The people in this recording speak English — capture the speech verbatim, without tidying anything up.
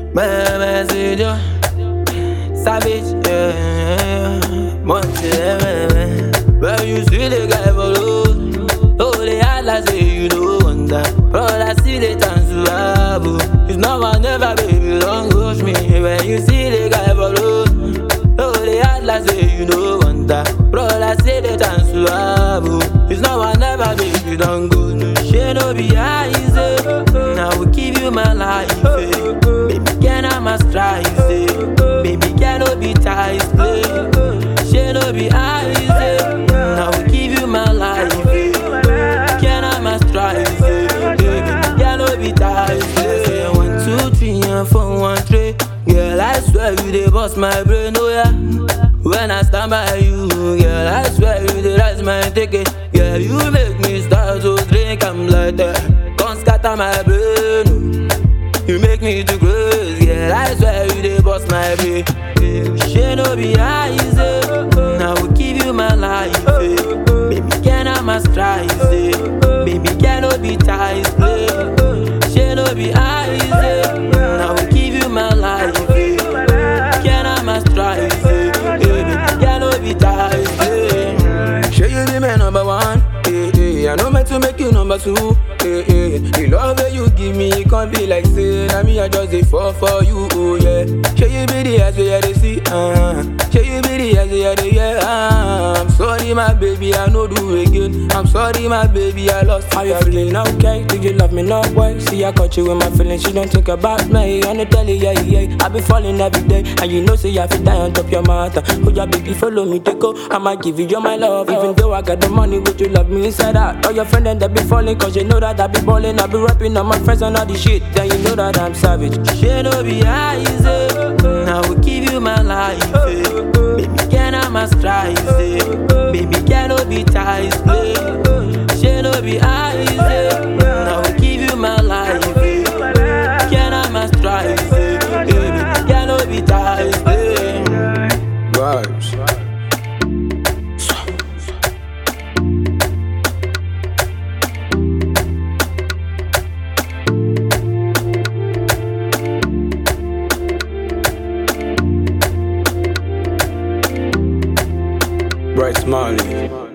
My message, savage, yeah. Monte, yeah. When you see the guy follow, oh, they act like say you don't want that. Brother, see the chance to have. It's now or never, baby, don't push me. When you see the guy follow, oh, they act like say you don't want that. Brother, see the chance to have. It's now or never, baby, don't go. She no be easy. Now I will give you my life, eh. Baby, can I must try, say. Baby, can no be ties, eh. She no be easy. Now I will give you my life, eh. Can I must try, say. Baby, can no be ties, eh. One, two, three, and four, one, three. Girl, I swear you dey bust my brain, oh yeah. When I stand by you, girl, I swear you dey rise my ticket. Girl, you make me start to drink, I'm like that. Don't scatter my brain, oh. You make me too crazy, girl, I swear you dey bust my brain. She no be easy, now I will give you my life, eh. Baby, can I must try, say. Baby, can no be ties, play. She no be easy, now I will give you my life, eh. Can I must try, say. Baby, can no be ties, play. She you be my number one, eh, eh. I know meant to make you number two, eh, eh. The love that you give me, it can't be like say, now me I just dey fall for you, oh yeah. She you be the eyes where they see, uh. She you be the eyes where they hear, uh. I'm sorry my baby, I know do again. I'm sorry my baby, I lost. Are you feeling okay? Do you love me no way? See I caught you in my feelings, you don't think about me. On the telly, yeah, yeah, I be falling every day. And you know say I feel die on top your matter. Oh yeah baby, follow me to go, I might give you all my love. Even though I got the money, would you love me inside out? All your friends and they be falling, cause you know that I be balling. I be rapping on my friends and all the shit, then you know that I'm savage. She no be easy, now I will give you my life, eh. Baby, can I must try, say. Baby, can no be ties, play. She no be easy, now I will give you my life, eh. Can I must try, say. Baby, can no be ties, play. Vibes. Bryce Marley.